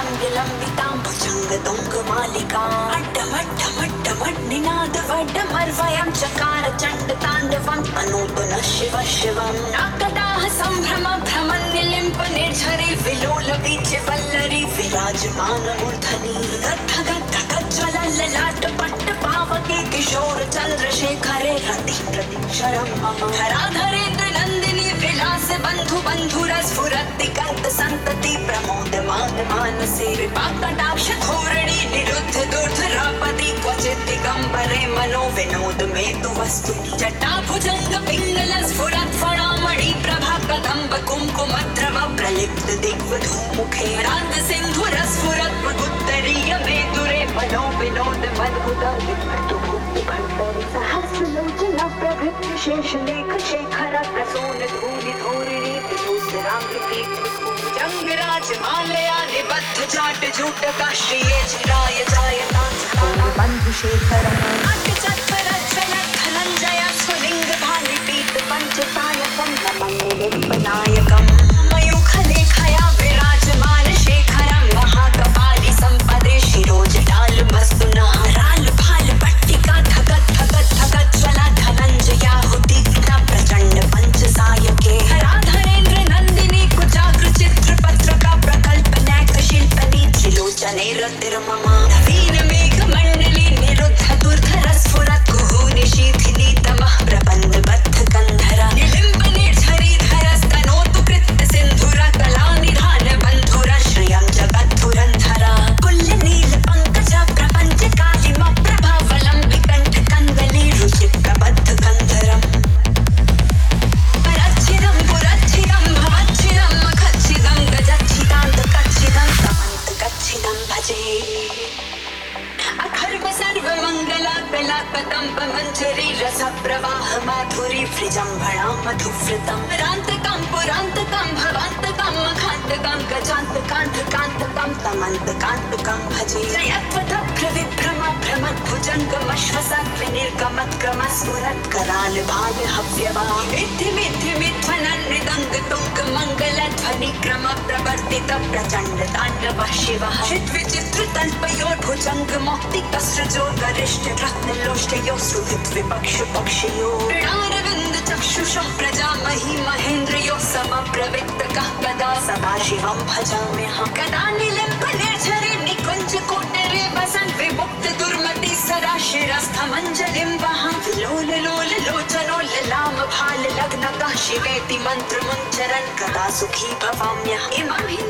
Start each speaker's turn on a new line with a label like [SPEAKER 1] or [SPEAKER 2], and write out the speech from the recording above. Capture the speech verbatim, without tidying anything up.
[SPEAKER 1] लम्ब्य लम्बितां भुजङ्गतुङ्गमालिकां अड्डमड्डमड्डमड्निनादवड्डमर्वयं चकार चण्डताण्डवं तनोतु नः शिवः शिवं नागदाः सम्भ्रम भ्रमन्निलिम्प निर्झरि विलोलवीच्य वल्लरी विराजमानमूर्धनि गद्ध गद्ध गज्ज्वलल्ललाट पट्ट पावके किशोर चन्द्रशेखरे रति प्रतीक्षरं मम धराधरेन्द्र नन्दिनी विलास बन्धु बन्धुरस्फुरति कन्त सन्तति प्रमोदमान मानसे विपाकटाक्ष धोरणी निरुद्ध दुर्धरापति क्वचित् दिगम्बरे मनो विनोद मे तु वस्तुनि जटाभुजङ्ग पिङ्गल स्फुरत् फणामणि प्रभा कदम्ब कुङ्कुमद्रव प्रलिप्त दिग्वधूमुखे राग सिन्धुरस्फुरत् मृगुत्तरीय मे दुरे मनो विनोद मद्भुत विभर्तु भूमिभर्तरि सहस्रलोचन प्रभृत्य शेषलेख शेखर प्रसून धूलि धूरिणी विभूषरामृति जङ्गराज मालया निबद्ध जाट जूटका श्रिये चिराय जायतां बन्धुशेखरम् अट्टचत्वरज्ज्वल धनञ्जय स्वलिङ्ग भालिपीत पञ्चसायकं नमन्निलिम्पनायकम् मयूखलेखया विराजमान शेखरं महाकपालि सम्पदे शिरोजटालमस्तु नः राल भाल पट्टिका धगत् धगत् धगज्ज्वल धनञ्जयाहुतिक्ता प्रचण्ड पञ्चसायके धराधरेन्द्र नन्दिनी कुचाग्र चित्रपत्रका प्रकल्पनाक शिल्पनी त्रिलोचने रतिर्मम नवीन मेघमण्डली निरुद्ध दुर्धर स्फुरत् कुहूनि शीथिनी तमः प्रबन्धबद्ध कन्धर निलिम्ब निर्झरी धरस्तनोतु कृत्त सिन्धुर कलानिधान बन्धुर श्रियं जगद्धुरन्धर कुल्ल नील पङ्कज प्रपञ्च कालिम प्रभावलम्बिकण्ठ कन्दली रुचिप्रबद्ध कन्धरम् परच्छिदं पुरच्छिदं भवच्छिदं मखच्छिदं गजच्छिदान्तकच्छिदं समन्तकच्छिदं भजे अखर्व सर्वमङ्गलाकलाकदम्ब मञ्जरी रसप्रवाह माधुरी विजृम्भणा मधुव्रतं रान्तकं पुरान्तकं भवान्तकं मखान्तकं गजान्तकान्तकान्तकं तमन्तकान्तकं भजे जयत्वतभ्रविभ्रम भ्रमद्भुजङ्गमश्वसत् विनिर्गमत्क्रमस्फुरत् कराल भाल हव्यवा इद्धि मिद्धि मिध्वनन्मृदङ्ग तुङ्ग मङ्गलध्वनिक्रम प्रवर्तित प्रचण्ड ताण्डवः शिवः चिद्विचित्र तल्पयोर्भुजङ्ग मौक्तिकसृजो गरिष्ठ रत्नलोष्टयो सुहृत् विपक्ष पक्षयो ऋणारविन्द चक्षुषः प्रजामही महेन्द्रयो समप्रवित्तकः कदा सदाशिवं भजाम्यहं कदा निलिम्ब निर्झरे निकुञ्ज कोटरे वसन् विमुक्त दुर्मति सराशिरस्थमञ्जलिं वहं लोल लोल लोचनो ललाम भाल लग्नकः शिवेति मन्त्रमुच्चरन् कदा सुखी भवाम्यहम् इमं हि